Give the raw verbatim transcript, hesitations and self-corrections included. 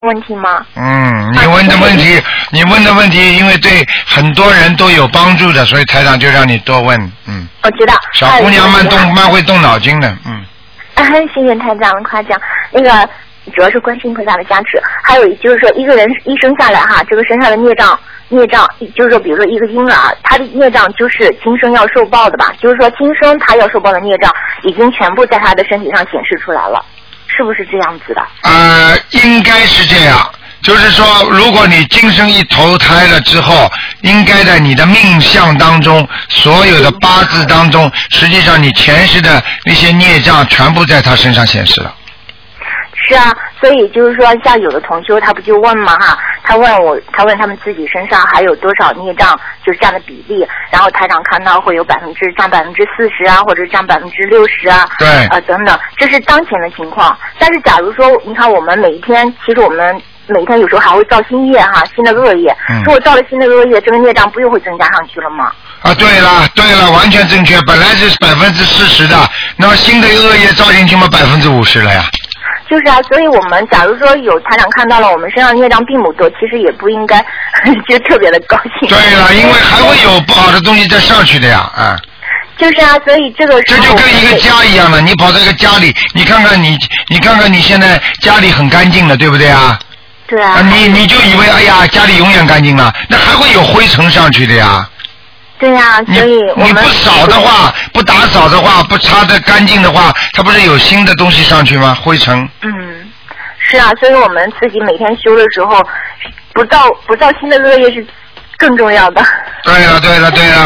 问题吗？ 嗯，你问的问题，啊、你问的问题，因为对很多人都有帮助的，所以台长就让你多问。嗯， 我知道。 小姑娘蛮动蛮会动脑筋的，嗯。 啊，谢谢台长的夸奖。那个主要是观世音菩萨的加持，还有就是说一个人一生下来哈，这个身上的孽障。孽障就是说，比如说一个婴儿，他的孽障就是今生要受报的吧？就是说今生他要受报的孽障，已经全部在他的身体上显示出来了，是不是这样子的？ 呃，应该是这样。就是说，如果你今生一投胎了之后，应该在你的命相当中，所有的八字当中，实际上你前世的那些孽障全部在他身上显示了。 是啊，所以就是说，像有的同修他不就问嘛哈，他问我，他问他们自己身上还有多少孽障，就是这样的比例，然后台长看到会有百分之占百分之四十啊，或者占百分之六十啊， 对， 呃等等，这是当前的情况。但是假如说，你看我们每一天，其实我们每天有时候还会造新业哈，新的恶业，嗯、如果造了新的恶业，这个孽障不又会增加上去了吗？ 啊，对了，对了，完全正确，本来是百分之四十的，那么新的恶业造进去嘛，百分之五十了呀。 就是啊，所以我们假如说有台长看到了我们身上孽障并不多，其实也不应该就特别的高兴。 对了，因为还会有不好的东西再上去的呀，啊、嗯。 就是啊，所以这个这就跟一个家一样的，你跑到一个家里，你看看你，你看看你现在家里很干净了，对不对啊？ 对啊。 啊你你就以为哎呀家里永远干净了，那还会有灰尘上去的呀。 对呀、啊，所以我们你不扫的话，不打扫的话，不擦得干净的话，它不是有新的东西上去吗？灰尘。 嗯，是啊，所以我们自己每天修的时候，不造不造新的恶业是更重要的。 对了，对了，对了。